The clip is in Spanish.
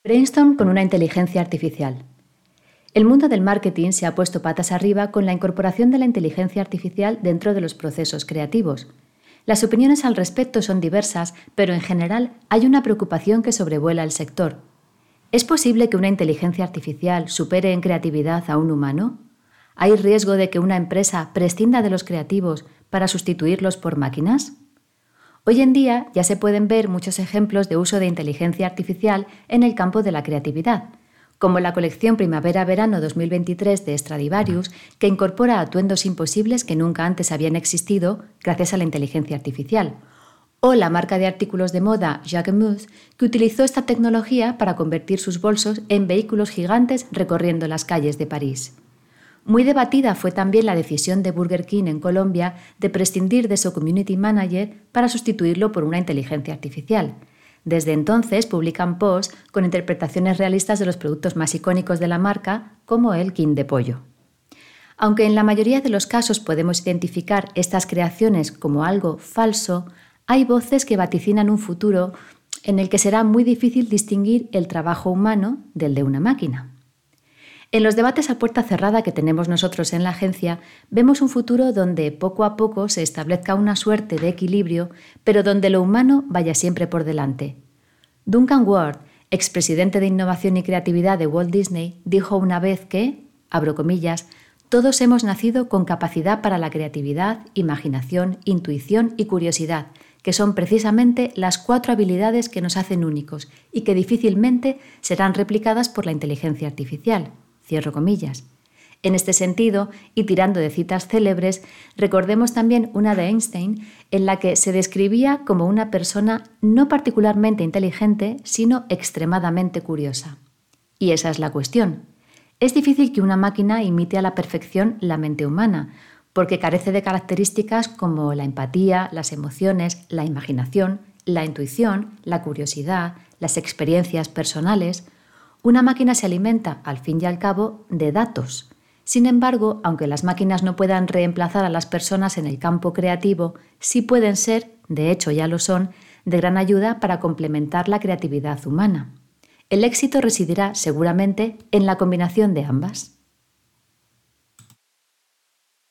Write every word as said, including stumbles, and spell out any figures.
Brainstorm con una inteligencia artificial. El mundo del marketing se ha puesto patas arriba con la incorporación de la inteligencia artificial dentro de los procesos creativos. Las opiniones al respecto son diversas, pero en general hay una preocupación que sobrevuela el sector. ¿Es posible que una inteligencia artificial supere en creatividad a un humano? ¿Hay riesgo de que una empresa prescinda de los creativos para sustituirlos por máquinas? Hoy en día ya se pueden ver muchos ejemplos de uso de inteligencia artificial en el campo de la creatividad, como la colección Primavera-Verano dos mil veintitrés de Stradivarius, que incorpora atuendos imposibles que nunca antes habían existido gracias a la inteligencia artificial, o la marca de artículos de moda Jacquemus, que utilizó esta tecnología para convertir sus bolsos en vehículos gigantes recorriendo las calles de París. Muy debatida fue también la decisión de Burger King en Colombia de prescindir de su community manager para sustituirlo por una inteligencia artificial. Desde entonces publican posts con interpretaciones realistas de los productos más icónicos de la marca, como el King de pollo. Aunque en la mayoría de los casos podemos identificar estas creaciones como algo falso, hay voces que vaticinan un futuro en el que será muy difícil distinguir el trabajo humano del de una máquina. En los debates a puerta cerrada que tenemos nosotros en la agencia, vemos un futuro donde poco a poco se establezca una suerte de equilibrio, pero donde lo humano vaya siempre por delante. Duncan Ward, expresidente de Innovación y Creatividad de Walt Disney, dijo una vez que, abro comillas, todos hemos nacido con capacidad para la creatividad, imaginación, intuición y curiosidad, que son precisamente las cuatro habilidades que nos hacen únicos y que difícilmente serán replicadas por la inteligencia artificial. Cierro comillas. En este sentido, y tirando de citas célebres, recordemos también una de Einstein en la que se describía como una persona no particularmente inteligente, sino extremadamente curiosa. Y esa es la cuestión. Es difícil que una máquina imite a la perfección la mente humana, porque carece de características como la empatía, las emociones, la imaginación, la intuición, la curiosidad, las experiencias personales. Una máquina se alimenta, al fin y al cabo, de datos. Sin embargo, aunque las máquinas no puedan reemplazar a las personas en el campo creativo, sí pueden ser, de hecho ya lo son, de gran ayuda para complementar la creatividad humana. El éxito residirá, seguramente, en la combinación de ambas.